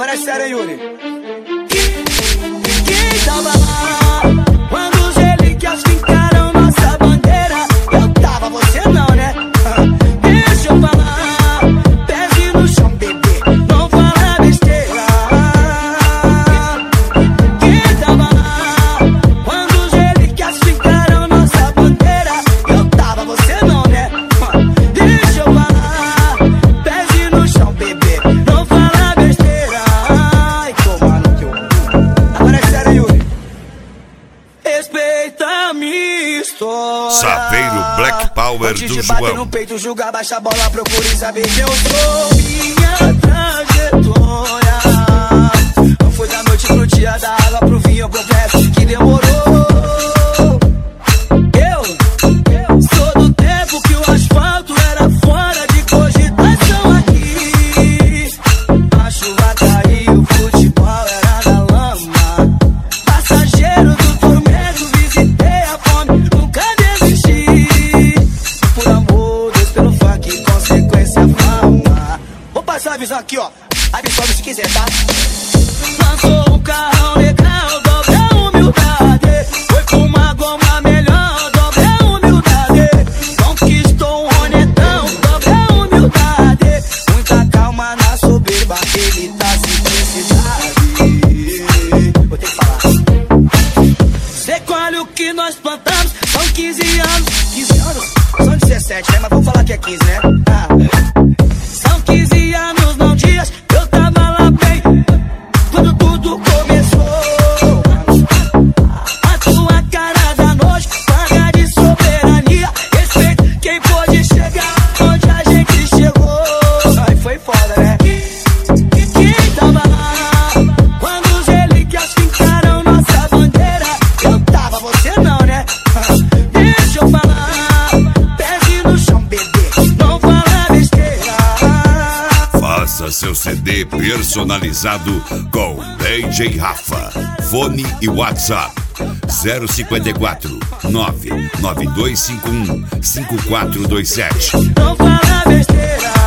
Agora é sério, Yuri. Quem tava lá quando os relíquias fincaram nossa bandeira? Eu tava, você não, né? Deixa eu falar, pese no chão, bebê, não fala besteira. Quem tava lá quando os relíquias fincaram nossa bandeira? Eu tava, você não, né? Deixa eu falar, pese no chão, bebê, não fala besteira. Ai, toma no teu. Agora é sério, Yuri. Respeita a minha história. Saveiro Black Power Antes do de bater João. no peito, julgar, baixa a bola, procure saber quem eu sou. Minha trajetória não foi da noite pro dia, da água pro vinho, eu confesso que demorou. Eu sou do tempo que o asfalto era fora de cogitação aqui. A chuva caiu, o futebol era na lama. Passageiro do tormento, visitei a fome, nunca desisti. Por amor, Deus pelo funk, consequência fama. Vou passar a visão aqui, ó. Absorve se quiser, tá? Lançou um carrão legal, dobra a humildade. Foi com uma goma melhor, dobra a humildade. Conquistou um honetão, dobra a humildade. Muita calma na soberba, ele tá simplicidade. Vou ter que falar. Cê colhe o que nós plantamos, são 15 anos. 15 anos? São 17, né? Mas vamos falar que é 15, né? São 15 anos, não dias, eu tava lá bem quando tudo começou. A tua cara da noite, paga de soberania. Respeito quem pôde chegar onde a gente chegou. Ai, foi foda, né? Quem tava lá quando os relíquias fincaram nossa bandeira? Eu tava, você não, né? Deixa eu falar, pese no chão, bebê, não fala besteira. Faça seu CD personalizado com DJ Rafa. Fone e WhatsApp 054 99251 5427. Não fala besteira.